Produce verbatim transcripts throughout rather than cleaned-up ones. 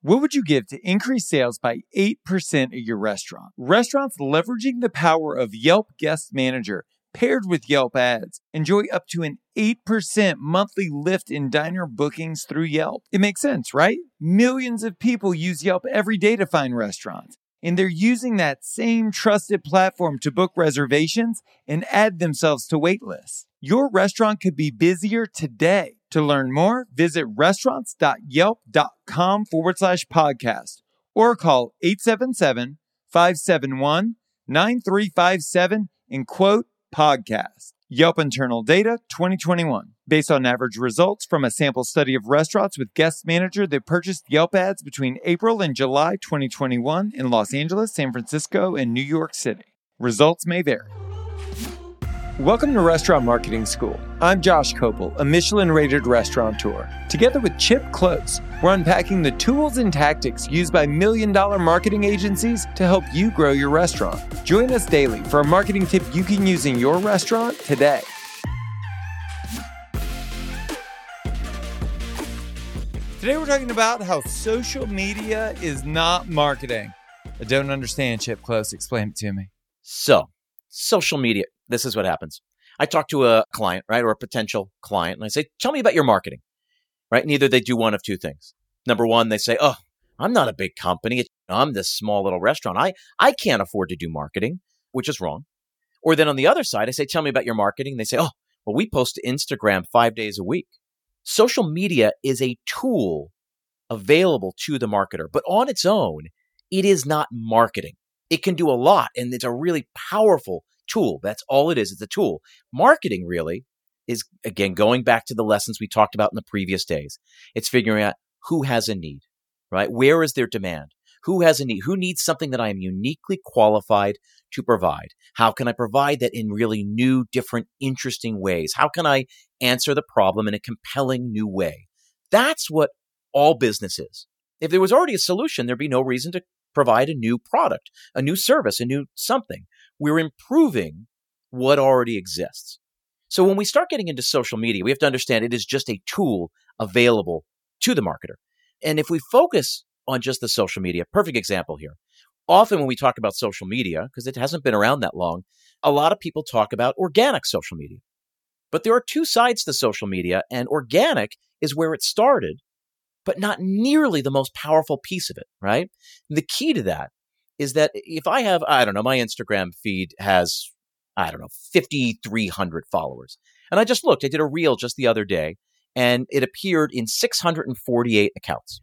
What would you give to increase sales by eight percent at your restaurant? Restaurants leveraging the power of Yelp Guest Manager paired with Yelp ads enjoy up to an eight percent monthly lift in diner bookings through Yelp. It makes sense, right? Millions of people use Yelp every day to find restaurants, and they're using that same trusted platform to book reservations and add themselves to wait lists. Your restaurant could be busier today. To learn more, visit restaurants.yelp.com forward slash podcast or call eight seven seven, five seven one, nine three five seven and quote podcast. Yelp internal data twenty twenty-one. Based on average results from a sample study of restaurants with Guest Manager that purchased Yelp ads between April and July twenty twenty-one in Los Angeles, San Francisco, and New York City. Results may vary. Welcome to Restaurant Marketing School. I'm Josh Kopel, a Michelin-rated restaurateur. Together with Chip Close, we're unpacking the tools and tactics used by million-dollar marketing agencies to help you grow your restaurant. Join us daily for a marketing tip you can use in your restaurant today. Today we're talking about how social media is not marketing. I don't understand, Chip Close. Explain it to me. So, social media. This is what happens. I talk to a client, right, or a potential client, and I say, tell me about your marketing, right? And either they do one of two things. Number one, they say, oh, I'm not a big company. I'm this small little restaurant. I, I can't afford to do marketing, which is wrong. Or then on the other side, I say, tell me about your marketing. And they say, oh, well, we post to Instagram five days a week. Social media is a tool available to the marketer, but on its own, it is not marketing. It can do a lot, and it's a really powerful tool. That's all it is. It's a tool. Marketing really is, again, going back to the lessons we talked about in the previous days. It's figuring out who has a need, right? Where is their demand? Who has a need? Who needs something that I am uniquely qualified to provide? How can I provide that in really new, different, interesting ways? How can I answer the problem in a compelling new way? That's what all business is. If there was already a solution, there'd be no reason to provide a new product, a new service, a new something. We're improving what already exists. So when we start getting into social media, we have to understand it is just a tool available to the marketer. And if we focus on just the social media, perfect example here. Often when we talk about social media, because it hasn't been around that long, a lot of people talk about organic social media. But there are two sides to social media, and organic is where it started, but not nearly the most powerful piece of it, right? The key to that is that if I have, I don't know, my Instagram feed has, I don't know, fifty-three hundred followers. And I just looked, I did a reel just the other day, and it appeared in six hundred forty-eight accounts.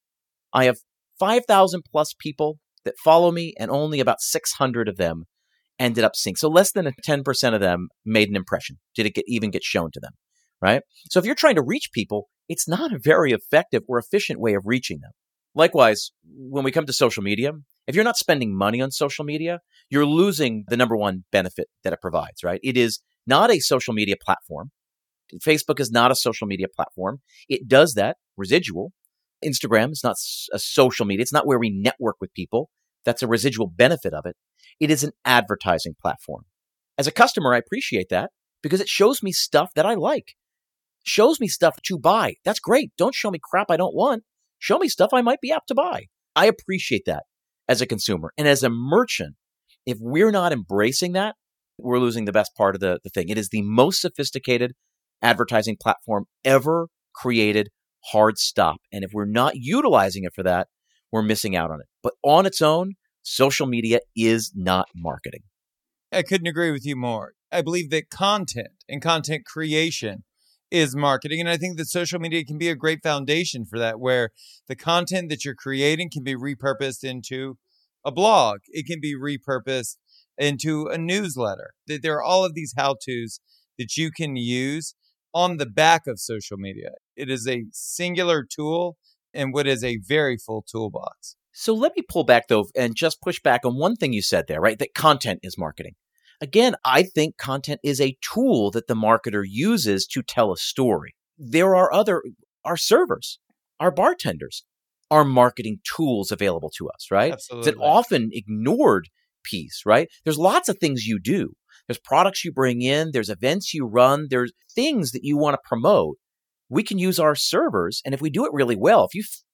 I have five thousand plus people that follow me, and only about six hundred of them ended up seeing. So less than ten percent of them made an impression. Did it get, even get shown to them, right? So if you're trying to reach people, it's not a very effective or efficient way of reaching them. Likewise, when we come to social media, if you're not spending money on social media, you're losing the number one benefit that it provides, right? It is not a social media platform. Facebook is not a social media platform. It does that, residual. Instagram is not a social media. It's not where we network with people. That's a residual benefit of it. It is an advertising platform. As a customer, I appreciate that because it shows me stuff that I like. Shows me stuff to buy. That's great. Don't show me crap I don't want. Show me stuff I might be apt to buy. I appreciate that as a consumer. And as a merchant, if we're not embracing that, we're losing the best part of the, the thing. It is the most sophisticated advertising platform ever created, hard stop. And if we're not utilizing it for that, we're missing out on it. But on its own, social media is not marketing. I couldn't agree with you more. I believe that content and content creation is marketing. And I think that social media can be a great foundation for that, where the content that you're creating can be repurposed into a blog. It can be repurposed into a newsletter. There are all of these how-tos that you can use on the back of social media. It is a singular tool and what is a very full toolbox. So let me pull back, though, and just push back on one thing you said there, right? That content is marketing. Again, I think content is a tool that the marketer uses to tell a story. There are other, our servers, our bartenders, are marketing tools available to us, right? Absolutely. It's an often ignored piece, right? There's lots of things you do. There's products you bring in. There's events you run. There's things that you want to promote. We can use our servers. And if we do it really well, if you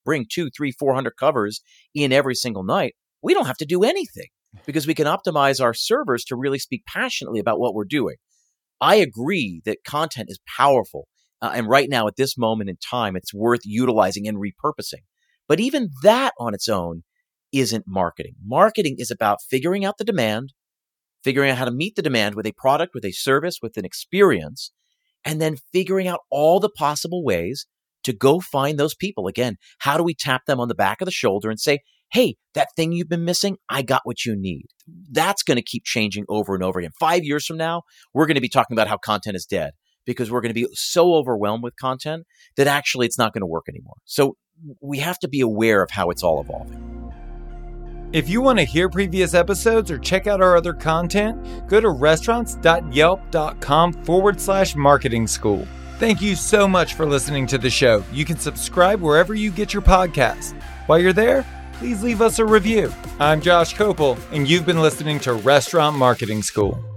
bring two, three, four hundred covers in every single night, we don't have to do anything because we can optimize our servers to really speak passionately about what we're doing. I agree that content is powerful. Uh, and right now, at this moment in time, it's worth utilizing and repurposing. But even that on its own isn't marketing. Marketing is about figuring out the demand, figuring out how to meet the demand with a product, with a service, with an experience, and then figuring out all the possible ways to go find those people. Again, how do we tap them on the back of the shoulder and say, hey, that thing you've been missing, I got what you need. That's going to keep changing over and over again. Five years from now, we're going to be talking about how content is dead because we're going to be so overwhelmed with content that actually it's not going to work anymore. So we have to be aware of how it's all evolving. If you want to hear previous episodes or check out our other content, go to restaurants.yelp.com forward slash marketing school. Thank you so much for listening to the show. You can subscribe wherever you get your podcasts. While you're there, please leave us a review. I'm Josh Kopel, and you've been listening to Restaurant Marketing School.